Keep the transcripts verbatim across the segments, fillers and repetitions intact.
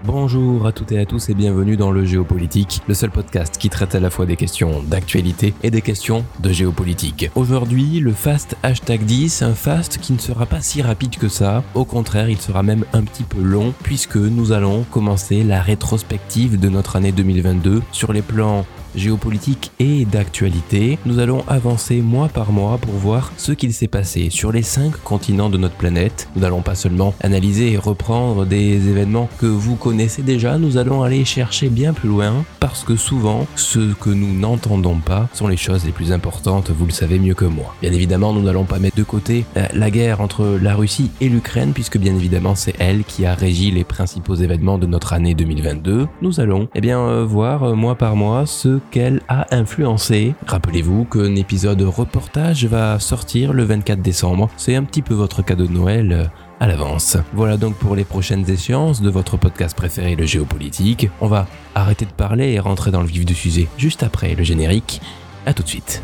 Bonjour à toutes et à tous et bienvenue dans le Géopolitique, le seul podcast qui traite à la fois des questions d'actualité et des questions de géopolitique. Aujourd'hui, le fast hashtag dix, un fast qui ne sera pas si rapide que ça, au contraire, il sera même un petit peu long puisque nous allons commencer la rétrospective de notre année deux mille vingt-deux sur les plans géopolitique et d'actualité. Nous allons avancer mois par mois pour voir ce qu'il s'est passé sur les cinq continents de notre planète. Nous n'allons pas seulement analyser et reprendre des événements que vous connaissez déjà, nous allons aller chercher bien plus loin parce que souvent, ce que nous n'entendons pas sont les choses les plus importantes, vous le savez mieux que moi. Bien évidemment, nous n'allons pas mettre de côté euh, la guerre entre la Russie et l'Ukraine puisque bien évidemment c'est elle qui a régi les principaux événements de notre année deux mille vingt-deux. Nous allons eh bien euh, voir euh, mois par mois ce qu'elle a influencé. Rappelez-vous qu'un épisode reportage va sortir le vingt-quatre décembre. C'est un petit peu votre cadeau de Noël à l'avance. Voilà donc pour les prochaines échéances de votre podcast préféré, le Géopolitique. On va arrêter de parler et rentrer dans le vif du sujet juste après le générique. À tout de suite.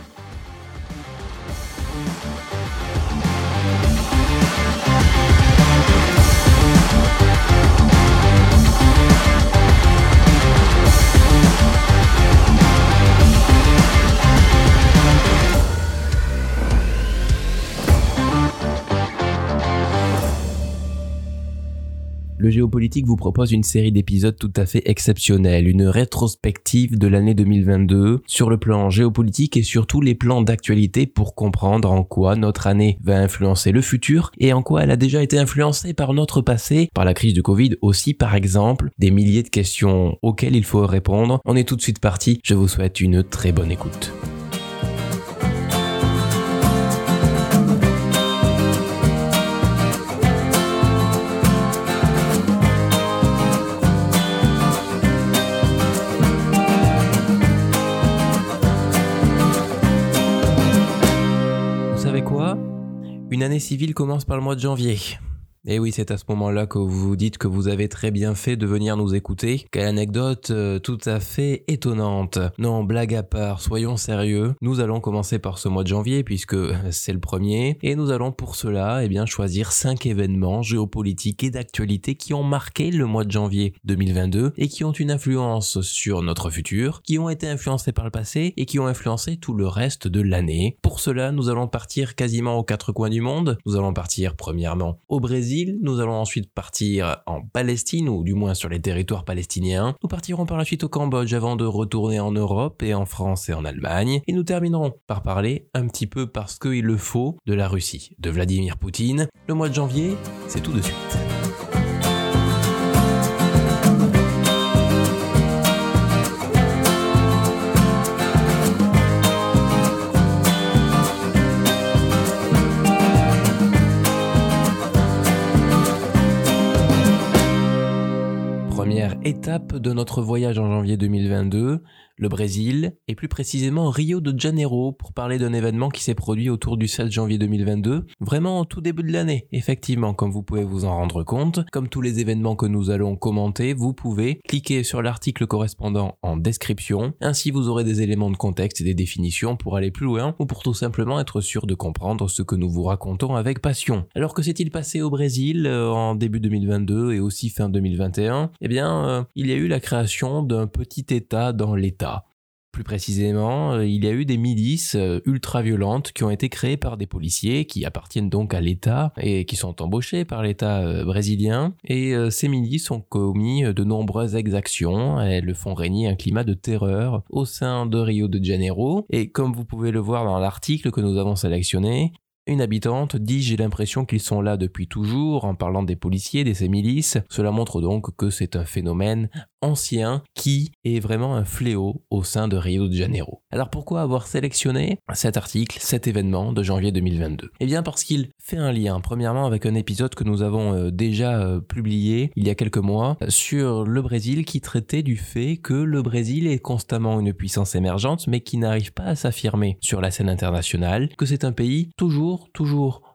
Le Géopolitique vous propose une série d'épisodes tout à fait exceptionnels, une rétrospective de l'année deux mille vingt-deux sur le plan géopolitique et sur tous les plans d'actualité pour comprendre en quoi notre année va influencer le futur et en quoi elle a déjà été influencée par notre passé, par la crise du Covid aussi par exemple, des milliers de questions auxquelles il faut répondre. On est tout de suite parti, je vous souhaite une très bonne écoute. Une année civile commence par le mois de janvier. Et oui, c'est à ce moment-là que vous vous dites que vous avez très bien fait de venir nous écouter. Quelle anecdote euh, tout à fait étonnante. Non, blague à part, soyons sérieux. Nous allons commencer par ce mois de janvier puisque c'est le premier. Et nous allons pour cela eh bien, choisir cinq événements géopolitiques et d'actualité qui ont marqué le mois de janvier deux mille vingt-deux et qui ont une influence sur notre futur, qui ont été influencés par le passé et qui ont influencé tout le reste de l'année. Pour cela, nous allons partir quasiment aux quatre coins du monde. Nous allons partir premièrement au Brésil. Nous allons ensuite partir en Palestine, ou du moins sur les territoires palestiniens. Nous partirons par la suite au Cambodge avant de retourner en Europe et en France et en Allemagne. Et nous terminerons par parler un petit peu parce qu'il le faut de la Russie, de Vladimir Poutine. Le mois de janvier, c'est tout de suite. Première étape de notre voyage en janvier deux mille vingt-deux, le Brésil, et plus précisément Rio de Janeiro, pour parler d'un événement qui s'est produit autour du sept janvier deux mille vingt-deux, vraiment au tout début de l'année. Effectivement, comme vous pouvez vous en rendre compte, comme tous les événements que nous allons commenter, vous pouvez cliquer sur l'article correspondant en description, ainsi vous aurez des éléments de contexte et des définitions pour aller plus loin, ou pour tout simplement être sûr de comprendre ce que nous vous racontons avec passion. Alors que s'est-il passé au Brésil euh, en début deux mille vingt-deux et aussi fin deux mille vingt et un ? Eh bien, euh, il y a eu la création d'un petit État dans l'État. Plus précisément, il y a eu des milices ultra-violentes qui ont été créées par des policiers qui appartiennent donc à l'État et qui sont embauchés par l'État brésilien. Et ces milices ont commis de nombreuses exactions. Elles font régner un climat de terreur au sein de Rio de Janeiro. Et comme vous pouvez le voir dans l'article que nous avons sélectionné, une habitante dit « J'ai l'impression qu'ils sont là depuis toujours » en parlant des policiers, de ces milices. Cela montre donc que c'est un phénomène ancien qui est vraiment un fléau au sein de Rio de Janeiro. Alors pourquoi avoir sélectionné cet article, cet événement de janvier deux mille vingt-deux ? Eh bien parce qu'il fait un lien, premièrement avec un épisode que nous avons euh, déjà euh, publié il y a quelques mois sur le Brésil qui traitait du fait que le Brésil est constamment une puissance émergente mais qui n'arrive pas à s'affirmer sur la scène internationale, que c'est un pays toujours, toujours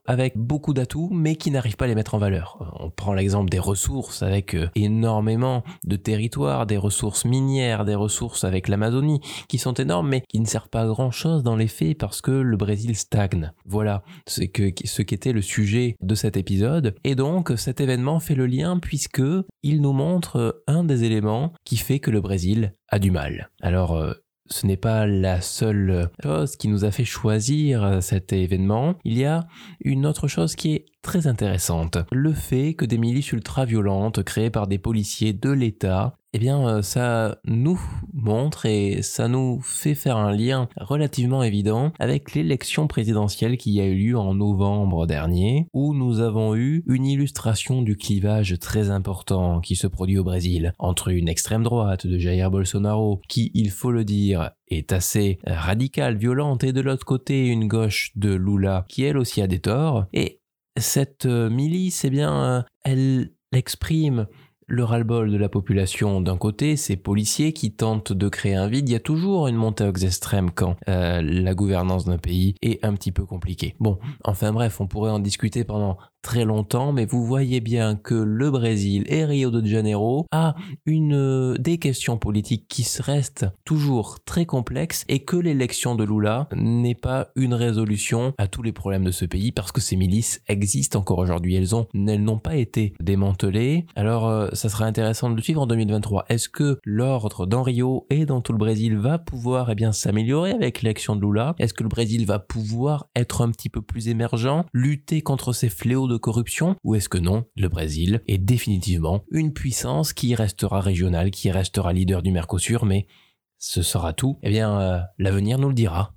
avec beaucoup d'atouts, mais qui n'arrivent pas à les mettre en valeur. On prend l'exemple des ressources avec énormément de territoires, des ressources minières, des ressources avec l'Amazonie, qui sont énormes, mais qui ne servent pas à grand chose dans les faits parce que le Brésil stagne. Voilà, c'est que ce qu'était le sujet de cet épisode. Et donc, cet événement fait le lien puisque il nous montre un des éléments qui fait que le Brésil a du mal. Alors, ce n'est pas la seule chose qui nous a fait choisir cet événement. Il y a une autre chose qui est très intéressante. Le fait que des milices ultra-violentes créées par des policiers de l'État, eh bien, ça nous montre et ça nous fait faire un lien relativement évident avec l'élection présidentielle qui a eu lieu en novembre dernier, où nous avons eu une illustration du clivage très important qui se produit au Brésil entre une extrême droite de Jair Bolsonaro, qui, il faut le dire, est assez radicale, violente, et de l'autre côté une gauche de Lula qui elle aussi a des torts. Et cette milice, eh bien, elle exprime le ras-le-bol de la population d'un côté, ces policiers qui tentent de créer un vide. Il y a toujours une montée aux extrêmes quand euh, la gouvernance d'un pays est un petit peu compliquée. Bon, enfin bref, on pourrait en discuter pendant très longtemps, mais vous voyez bien que le Brésil et Rio de Janeiro a une, euh, des questions politiques qui restent toujours très complexes et que l'élection de Lula n'est pas une résolution à tous les problèmes de ce pays parce que ces milices existent encore aujourd'hui. Elles ont, elles n'ont pas été démantelées. Alors, euh, ça sera intéressant de le suivre en deux mille vingt-trois. Est-ce que l'ordre dans Rio et dans tout le Brésil va pouvoir, eh bien, s'améliorer avec l'élection de Lula? Est-ce que le Brésil va pouvoir être un petit peu plus émergent, lutter contre ces fléaux de corruption, ou est-ce que non, le Brésil est définitivement une puissance qui restera régionale, qui restera leader du Mercosur, mais ce sera tout? Eh bien, euh, l'avenir nous le dira.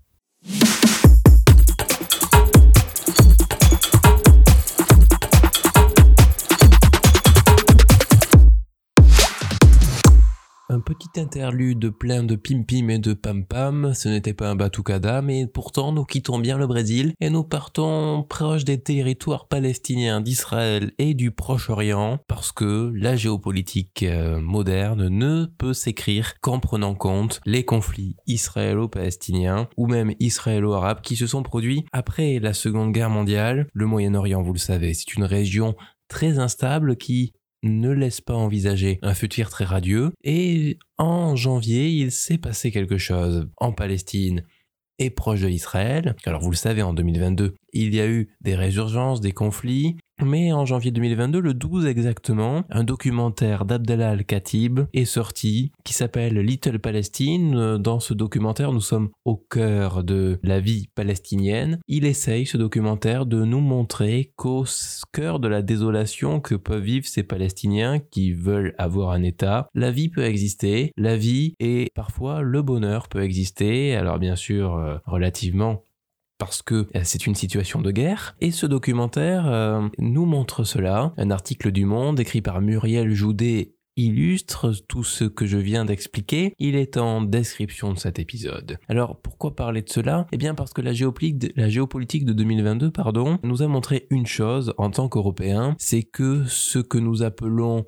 Un petit interlude plein de pim-pim et de pam-pam, ce n'était pas un batucada, mais pourtant nous quittons bien le Brésil et nous partons proche des territoires palestiniens d'Israël et du Proche-Orient parce que la géopolitique euh, moderne ne peut s'écrire qu'en prenant compte les conflits israélo-palestiniens ou même israélo-arabes qui se sont produits après la Seconde Guerre mondiale. Le Moyen-Orient, vous le savez, c'est une région très instable qui ne laisse pas envisager un futur très radieux. Et en janvier, il s'est passé quelque chose en Palestine et proche de Israël. Alors vous le savez, en deux mille vingt-deux, il y a eu des résurgences, des conflits. Mais en janvier deux mille vingt-deux, le douze exactement, un documentaire d'Abdallah Al-Khatib est sorti qui s'appelle Little Palestine. Dans ce documentaire, nous sommes au cœur de la vie palestinienne. Il essaye, ce documentaire, de nous montrer qu'au cœur de la désolation que peuvent vivre ces Palestiniens qui veulent avoir un État, la vie peut exister, la vie et parfois le bonheur peut exister. Alors bien sûr, euh, relativement parce que c'est une situation de guerre. Et ce documentaire euh, nous montre cela. Un article du Monde écrit par Muriel Joudet illustre tout ce que je viens d'expliquer. Il est en description de cet épisode. Alors, pourquoi parler de cela? Eh bien, parce que la géopolitique de, la géopolitique de deux mille vingt-deux, pardon, nous a montré une chose en tant qu'Européens, c'est que ce que nous appelons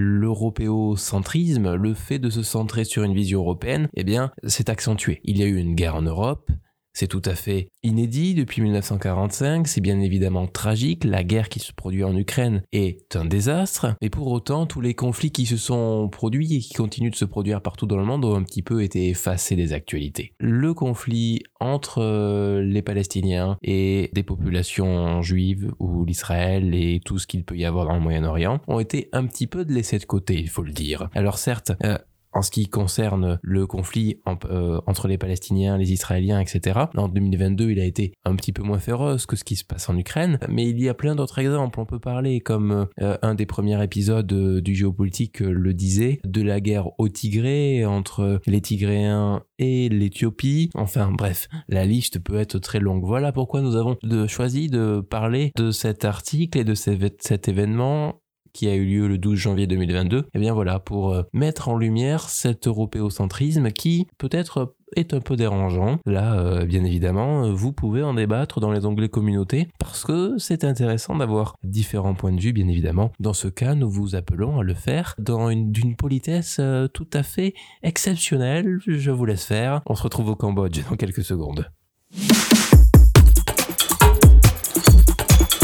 l'européocentrisme, le fait de se centrer sur une vision européenne, eh bien, c'est accentué. Il y a eu une guerre en Europe. C'est tout à fait inédit depuis dix-neuf cent quarante-cinq, c'est bien évidemment tragique, la guerre qui se produit en Ukraine est un désastre, mais pour autant tous les conflits qui se sont produits et qui continuent de se produire partout dans le monde ont un petit peu été effacés des actualités. Le conflit entre les Palestiniens et des populations juives ou l'Israël et tout ce qu'il peut y avoir dans le Moyen-Orient ont été un petit peu laissés de côté, il faut le dire. Alors certes, euh, en ce qui concerne le conflit en, euh, entre les Palestiniens, les Israéliens, et cetera. En deux mille vingt-deux, il a été un petit peu moins féroce que ce qui se passe en Ukraine, mais il y a plein d'autres exemples. On peut parler, comme euh, un des premiers épisodes euh, du Géopolitique euh, le disait, de la guerre au Tigré entre les Tigréens et l'Éthiopie. Enfin bref, la liste peut être très longue. Voilà pourquoi nous avons de, choisi de parler de cet article et de ces, cet événement qui a eu lieu le douze janvier deux mille vingt-deux, et bien voilà, pour euh, mettre en lumière cet européocentrisme qui peut-être est un peu dérangeant. Là, euh, bien évidemment, vous pouvez en débattre dans les onglets communauté, parce que c'est intéressant d'avoir différents points de vue, bien évidemment. Dans ce cas, nous vous appelons à le faire dans une, d'une politesse euh, tout à fait exceptionnelle. Je vous laisse faire. On se retrouve au Cambodge dans quelques secondes.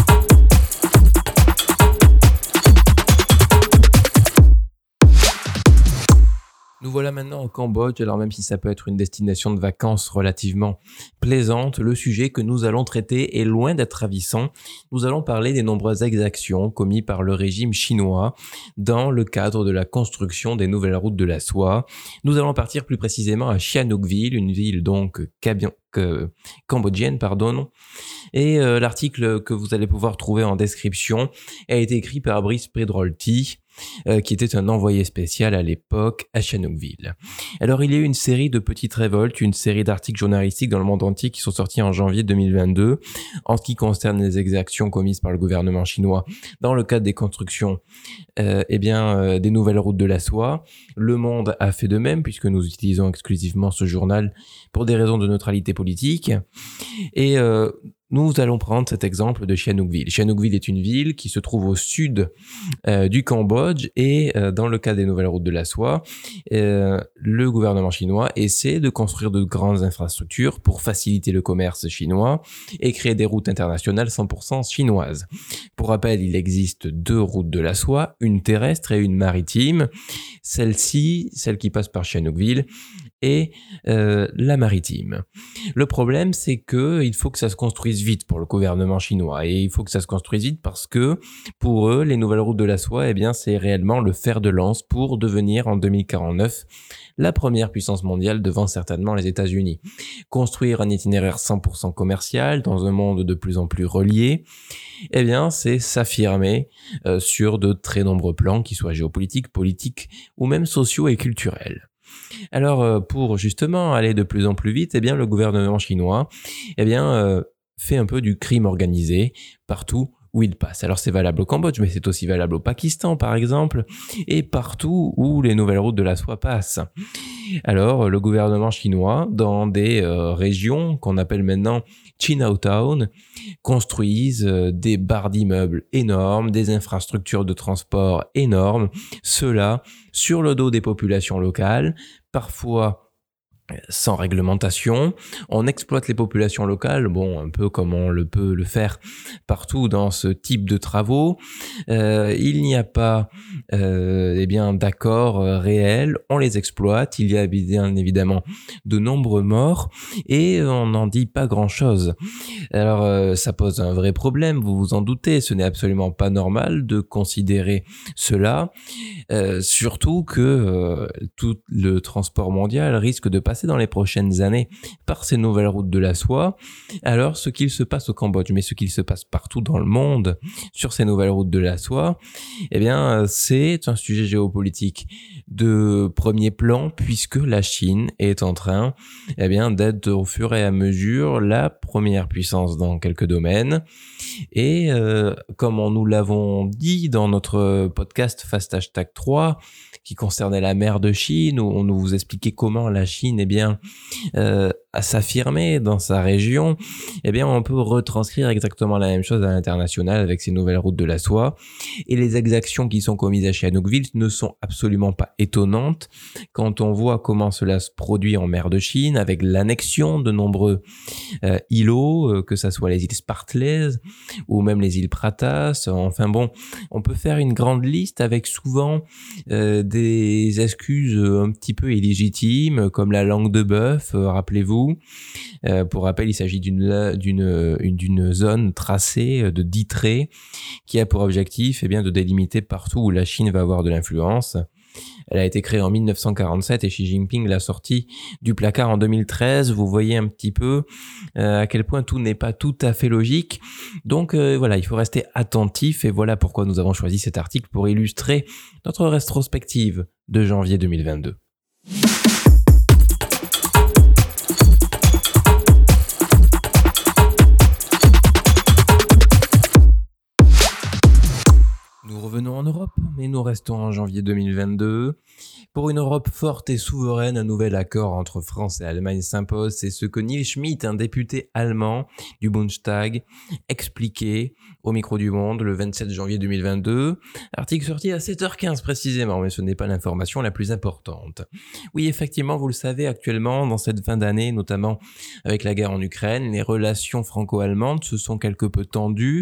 Nous voilà maintenant au Cambodge, alors même si ça peut être une destination de vacances relativement plaisante, le sujet que nous allons traiter est loin d'être ravissant. Nous allons parler des nombreuses exactions commises par le régime chinois dans le cadre de la construction des nouvelles routes de la soie. Nous allons partir plus précisément à Sihanoukville, une ville donc cabion, que, cambodgienne, pardon. Et euh, l'article que vous allez pouvoir trouver en description a été écrit par Brice Pedrolti, Euh, qui était un envoyé spécial à l'époque à Sihanoukville. Alors il y a eu une série de petites révoltes, une série d'articles journalistiques dans le monde entier qui sont sortis en janvier deux mille vingt-deux en ce qui concerne les exactions commises par le gouvernement chinois dans le cadre des constructions euh, eh bien, euh, des nouvelles routes de la soie. Le Monde a fait de même puisque nous utilisons exclusivement ce journal pour des raisons de neutralité politique. Et euh, nous allons prendre cet exemple de Sihanoukville. Sihanoukville est une ville qui se trouve au sud euh, du Cambodge et euh, dans le cas des nouvelles routes de la soie, euh, le gouvernement chinois essaie de construire de grandes infrastructures pour faciliter le commerce chinois et créer des routes internationales cent pour cent chinoises. Pour rappel, il existe deux routes de la soie, une terrestre et une maritime. Celle-ci, celle qui passe par Sihanoukville, et euh, la maritime. Le problème, c'est que il faut que ça se construise vite pour le gouvernement chinois et il faut que ça se construise vite parce que pour eux, les nouvelles routes de la soie, eh bien, c'est réellement le fer de lance pour devenir en deux mille quarante-neuf la première puissance mondiale devant certainement les États-Unis. Construire un itinéraire cent pour cent commercial dans un monde de plus en plus relié, eh bien, c'est s'affirmer euh, sur de très nombreux plans, qu'ils soient géopolitiques, politiques ou même sociaux et culturels. Alors, pour justement aller de plus en plus vite, eh bien, le gouvernement chinois, eh bien, euh, fait un peu du crime organisé partout où il passe. Alors, c'est valable au Cambodge, mais c'est aussi valable au Pakistan, par exemple, et partout où les nouvelles routes de la soie passent. Alors, le gouvernement chinois, dans des euh, régions qu'on appelle maintenant Chinatown, construisent euh, des barres d'immeubles énormes, des infrastructures de transport énormes, cela sur le dos des populations locales, parfois sans réglementation. On exploite les populations locales, bon, un peu comme on le peut le faire partout dans ce type de travaux. Euh, il n'y a pas euh, eh bien, d'accord euh, réel, on les exploite, il y a bien évidemment de nombreux morts et on n'en dit pas grand-chose. Alors, euh, ça pose un vrai problème, vous vous en doutez, ce n'est absolument pas normal de considérer cela, euh, surtout que euh, tout le transport mondial risque de passer dans les prochaines années par ces nouvelles routes de la soie. Alors, ce qu'il se passe au Cambodge, mais ce qu'il se passe partout dans le monde sur ces nouvelles routes de la soie, eh bien, c'est un sujet géopolitique de premier plan puisque la Chine est en train, eh bien, d'être au fur et à mesure la première puissance dans quelques domaines. Et euh, comme on nous l'avons dit dans notre podcast Fast Hashtag trois, qui concernait la mer de Chine, où on nous vous expliquait comment la Chine, eh bien, euh, à s'affirmer dans sa région, eh bien, on peut retranscrire exactement la même chose à l'international avec ces nouvelles routes de la soie. Et les exactions qui sont commises à Sihanoukville ne sont absolument pas étonnantes quand on voit comment cela se produit en mer de Chine avec l'annexion de nombreux euh, îlots, euh, que ça soit les îles Spratleys ou même les îles Pratas. Enfin bon, on peut faire une grande liste avec souvent euh, des excuses un petit peu illégitimes comme la langue de bœuf, euh, rappelez-vous. Euh, pour rappel, il s'agit d'une, d'une, d'une zone tracée de dix traits qui a pour objectif eh bien, de délimiter partout où la Chine va avoir de l'influence. Elle a été créée en dix-neuf cent quarante-sept et Xi Jinping l'a sortie du placard en deux mille treize. Vous voyez un petit peu euh, à quel point tout n'est pas tout à fait logique. Donc euh, voilà, il faut rester attentif et voilà pourquoi nous avons choisi cet article pour illustrer notre rétrospective de janvier deux mille vingt-deux. Nous revenons en Europe, mais nous restons en janvier deux mille vingt-deux. Pour une Europe forte et souveraine, un nouvel accord entre France et Allemagne s'impose. C'est ce que Nils Schmitt, un député allemand du Bundestag, expliquait au micro du Monde le vingt-sept janvier deux mille vingt-deux. Article sorti à sept heures quinze précisément, mais ce n'est pas l'information la plus importante. Oui, effectivement, vous le savez, actuellement, dans cette fin d'année, notamment avec la guerre en Ukraine, les relations franco-allemandes se sont quelque peu tendues.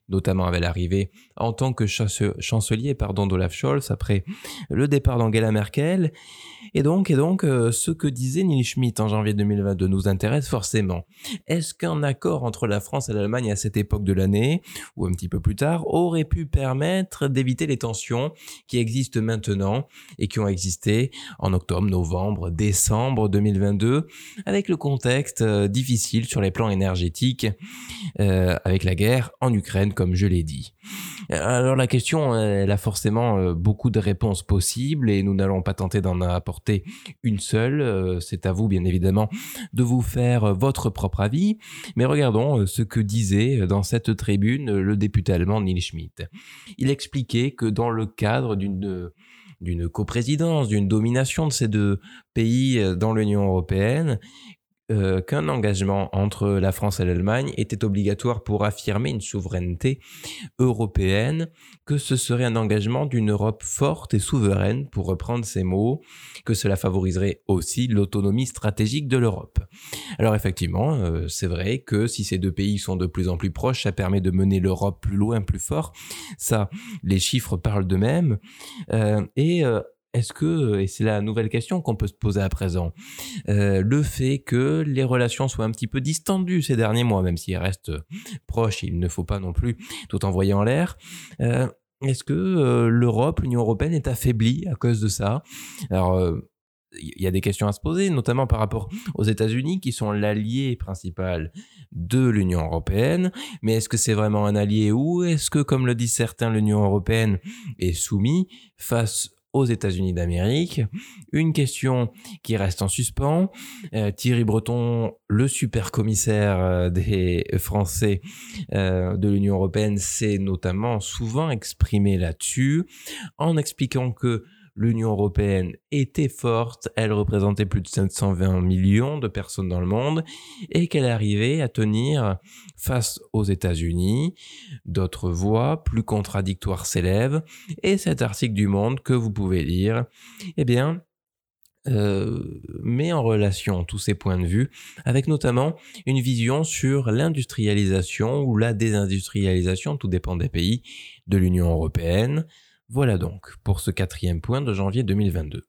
notamment avec l'arrivée en tant que chancelier pardon, d'Olaf Scholz après le départ d'Angela Merkel. Et donc, et donc euh, ce que disait Niels Schmitt en janvier deux mille vingt-deux nous intéresse forcément. Est-ce qu'un accord entre la France et l'Allemagne à cette époque de l'année, ou un petit peu plus tard, aurait pu permettre d'éviter les tensions qui existent maintenant et qui ont existé en octobre, novembre, décembre deux mille vingt-deux, avec le contexte euh, difficile sur les plans énergétiques, euh, avec la guerre en Ukraine, comme je l'ai dit. Alors la question, elle a forcément euh, beaucoup de réponses possibles et nous n'allons pas tenter d'en apporter une seule. Euh, c'est à vous, bien évidemment, de vous faire votre propre avis. Mais regardons euh, ce que disait dans cette tribune le député allemand Niels Schmitt. Il expliquait que dans le cadre d'une... d'une coprésidence, d'une domination de ces deux pays dans l'Union européenne, euh, qu'un engagement entre la France et l'Allemagne était obligatoire pour affirmer une souveraineté européenne, que ce serait un engagement d'une Europe forte et souveraine, pour reprendre ces mots, que cela favoriserait aussi l'autonomie stratégique de l'Europe. Alors effectivement, euh, c'est vrai que si ces deux pays sont de plus en plus proches, ça permet de mener l'Europe plus loin, plus fort. Ça, les chiffres parlent d'eux-mêmes. Euh, et euh, est-ce que, et c'est la nouvelle question qu'on peut se poser à présent, euh, le fait que les relations soient un petit peu distendues ces derniers mois, même s'ils restent proches, il ne faut pas non plus tout envoyer en l'air, euh, est-ce que euh, l'Europe, l'Union européenne est affaiblie à cause de ça ? Alors, euh, il y a des questions à se poser, notamment par rapport aux États-Unis qui sont l'allié principal de l'Union européenne. Mais est-ce que c'est vraiment un allié ou est-ce que, comme le disent certains, l'Union européenne est soumise face aux États-Unis d'Amérique? Une question qui reste en suspens. Euh, Thierry Breton, le super commissaire euh, des Français euh, de l'Union européenne, s'est notamment souvent exprimé là-dessus en expliquant que l'Union européenne était forte, elle représentait plus de sept cent vingt millions de personnes dans le monde et qu'elle arrivait à tenir face aux États-Unis. D'autres voix plus contradictoires s'élèvent et cet article du Monde que vous pouvez lire, eh bien, Euh, met en relation tous ces points de vue avec notamment une vision sur l'industrialisation ou la désindustrialisation, tout dépend des pays de l'Union européenne. Voilà donc pour ce quatrième point de janvier deux mille vingt-deux.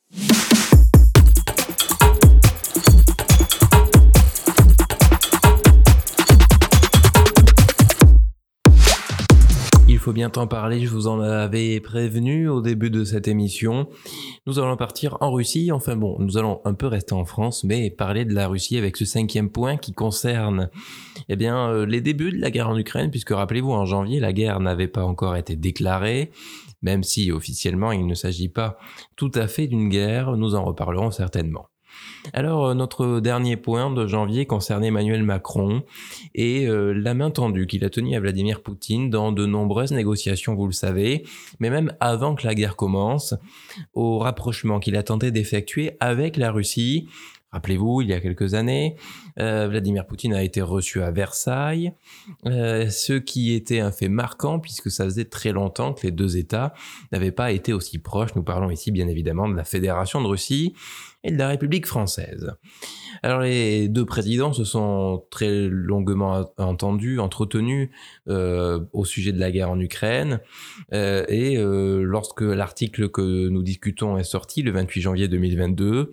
Il faut bien t'en parler, je vous en avais prévenu au début de cette émission. Nous allons partir en Russie, enfin bon, nous allons un peu rester en France, mais parler de la Russie avec ce cinquième point qui concerne eh bien, euh, les débuts de la guerre en Ukraine, puisque rappelez-vous, en janvier, la guerre n'avait pas encore été déclarée, même si officiellement il ne s'agit pas tout à fait d'une guerre, nous en reparlerons certainement. Alors, notre dernier point de janvier concernait Emmanuel Macron et euh, la main tendue qu'il a tenue à Vladimir Poutine dans de nombreuses négociations, vous le savez, mais même avant que la guerre commence, au rapprochement qu'il a tenté d'effectuer avec la Russie. Rappelez-vous, il y a quelques années, euh, Vladimir Poutine a été reçu à Versailles, euh, ce qui était un fait marquant puisque ça faisait très longtemps que les deux États n'avaient pas été aussi proches. Nous parlons ici bien évidemment de la Fédération de Russie et de la République française. Alors les deux présidents se sont très longuement entendus, entretenus euh, au sujet de la guerre en Ukraine euh, et euh, lorsque l'article que nous discutons est sorti le vingt-huit janvier deux mille vingt-deux,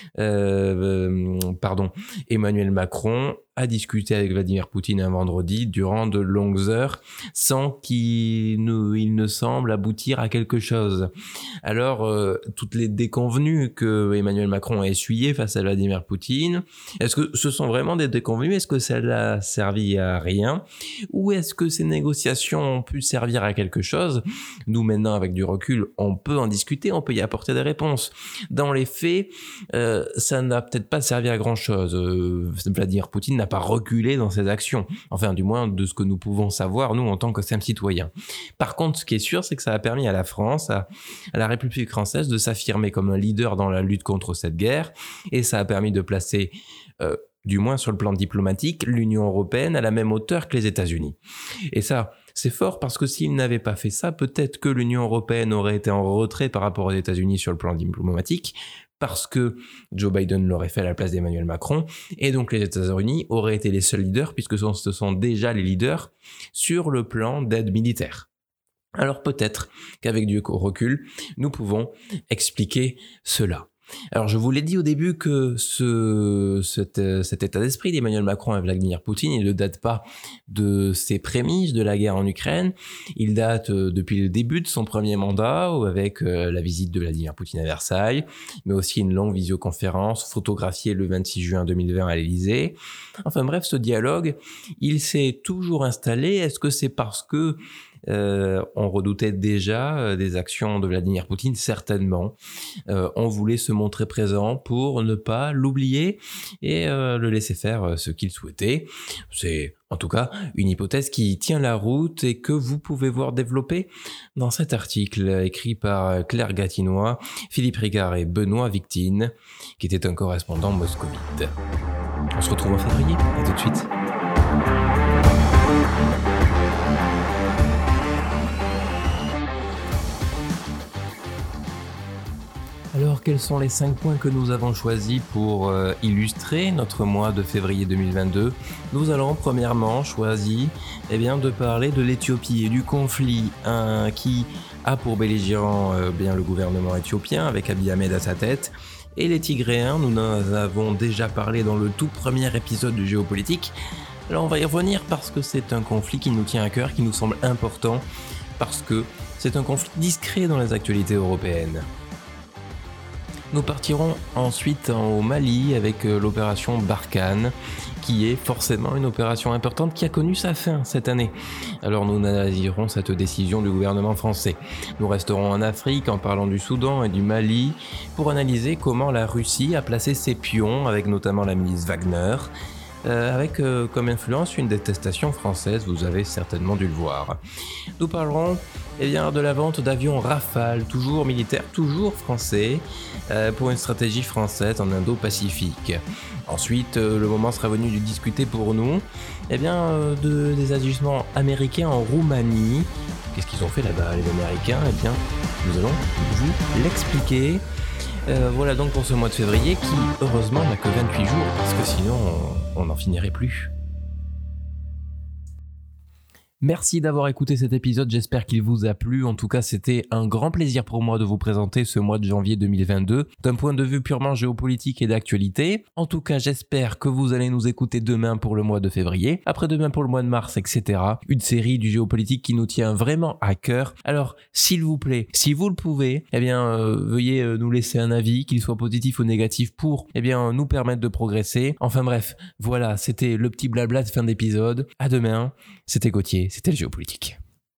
euh, pardon, Emmanuel Macron a discuté avec Vladimir Poutine un vendredi durant de longues heures sans qu'il ne, il ne semble aboutir à quelque chose. Alors, euh, toutes les déconvenues que Emmanuel Macron a essuyées face à Vladimir Poutine, est-ce que ce sont vraiment des déconvenues? Est-ce que ça n'a servi à rien? Ou est-ce que ces négociations ont pu servir à quelque chose? Nous, maintenant, avec du recul, on peut en discuter, on peut y apporter des réponses. Dans les faits, euh, ça n'a peut-être pas servi à grand-chose. Euh, Vladimir Poutine n'a pas reculé dans ses actions. Enfin, du moins, de ce que nous pouvons savoir, nous, en tant que simples citoyens. Par contre, ce qui est sûr, c'est que ça a permis à la France, à, à la République française, de s'affirmer comme un leader dans la lutte contre cette guerre, et ça a permis de placer, euh, du moins sur le plan diplomatique, l'Union européenne à la même hauteur que les États-Unis. Et ça, C'est fort parce que s'il n'avait pas fait ça, peut-être que l'Union européenne aurait été en retrait par rapport aux États-Unis sur le plan diplomatique, parce que Joe Biden l'aurait fait à la place d'Emmanuel Macron, et donc les États-Unis auraient été les seuls leaders, puisque ce sont déjà les leaders sur le plan d'aide militaire. Alors peut-être qu'avec du recul, nous pouvons expliquer cela. Alors je vous l'ai dit au début que ce, cet, cet état d'esprit d'Emmanuel Macron et Vladimir Poutine, il ne date pas de ses prémices de la guerre en Ukraine, il date depuis le début de son premier mandat avec la visite de Vladimir Poutine à Versailles, mais aussi une longue visioconférence photographiée le vingt-six juin deux mille vingt à l'Élysée. Enfin bref, ce dialogue, il s'est toujours installé. Est-ce que c'est parce que Euh, on redoutait déjà euh, des actions de Vladimir Poutine? Certainement. Euh, on voulait se montrer présent pour ne pas l'oublier et euh, le laisser faire euh, ce qu'il souhaitait. C'est en tout cas une hypothèse qui tient la route et que vous pouvez voir développer dans cet article écrit par Claire Gatinois, Philippe Ricard et Benoît Victine, qui était un correspondant moscovite. On se retrouve en février. À tout de suite. Alors, quels sont les cinq points que nous avons choisis pour euh, illustrer notre mois de février deux mille vingt-deux? Nous allons premièrement choisir eh bien, de parler de l'Éthiopie et du conflit hein, qui a pour belligérant euh, bien le gouvernement éthiopien avec Abiy Ahmed à sa tête. Et les Tigréens, nous en avons déjà parlé dans le tout premier épisode de Géopolitique. Alors on va y revenir parce que c'est un conflit qui nous tient à cœur, qui nous semble important, parce que c'est un conflit discret dans les actualités européennes. Nous partirons ensuite au Mali avec l'opération Barkhane, qui est forcément une opération importante qui a connu sa fin cette année. Alors nous analyserons cette décision du gouvernement français. Nous resterons en Afrique en parlant du Soudan et du Mali pour analyser comment la Russie a placé ses pions, avec notamment la milice Wagner, Euh, avec euh, comme influence une détestation française, vous avez certainement dû le voir. Nous parlerons eh bien, de la vente d'avions Rafale, toujours militaires, toujours français, euh, pour une stratégie française en Indo-Pacifique. Ensuite, euh, le moment sera venu de discuter pour nous eh bien, euh, de, des agissements américains en Roumanie. Qu'est-ce qu'ils ont fait là-bas, les Américains? Eh bien, nous allons vous l'expliquer. Euh, voilà donc pour ce mois de février qui, heureusement, n'a que vingt-huit jours, parce que sinon, on n'en finirait plus. Merci d'avoir écouté cet épisode, j'espère qu'il vous a plu. En tout cas, c'était un grand plaisir pour moi de vous présenter ce mois de janvier deux mille vingt-deux, d'un point de vue purement géopolitique et d'actualité. En tout cas, j'espère que vous allez nous écouter demain pour le mois de février, après-demain pour le mois de mars, et cetera. Une série du géopolitique qui nous tient vraiment à cœur. Alors, s'il vous plaît, si vous le pouvez, eh bien, euh, veuillez euh, nous laisser un avis, qu'il soit positif ou négatif, pour eh bien, nous permettre de progresser. Enfin bref, voilà, c'était le petit blabla de fin d'épisode. À demain, c'était Gauthier. C'était le Géopolitique.